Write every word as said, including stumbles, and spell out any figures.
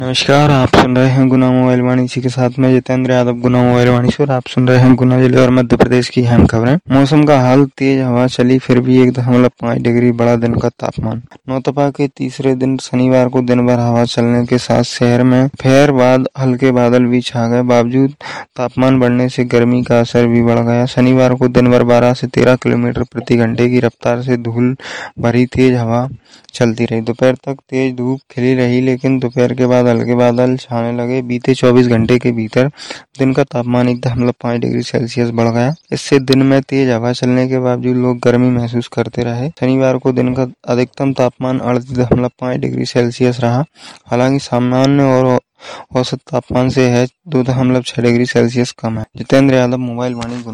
नमस्कार, आप सुन रहे हैं गुना मोबाइल वाणी। इसी के साथ में जितेंद्र यादव गुना मोबाइल वाणी से, और आप सुन रहे हैं गुना जिले और मध्य प्रदेश की अहम खबरें। मौसम का हाल, तेज हवा चली फिर भी एक दशमलव पाँच डिग्री बढ़ा दिन का तापमान। नौतपा के तीसरे दिन शनिवार को दिन भर हवा चलने के साथ शहर में फेर बाद हल्के बादल भी छा गए। बावजूद तापमान बढ़ने से गर्मी का असर भी बढ़ गया। शनिवार को दिन भर बारह से तेरह किलोमीटर प्रति घंटे की रफ्तार से धूल भरी तेज हवा चलती रही। दोपहर तक तेज धूप खिली रही, लेकिन दोपहर के बाद हल्के बादल छाने लगे। बीते चौबीस घंटे के भीतर दिन का तापमान एक दशमलव पाँच डिग्री सेल्सियस बढ़ गया। इससे दिन में तेज हवा चलने के बावजूद लोग गर्मी महसूस करते रहे। शनिवार को दिन का अधिकतम तापमान अड़तीस दशमलव पाँच डिग्री सेल्सियस रहा। हालांकि सामान्य और औसत तापमान से है दो दशमलव छह डिग्री सेल्सियस कम है। जितेंद्र यादव, मोबाइल वाणी।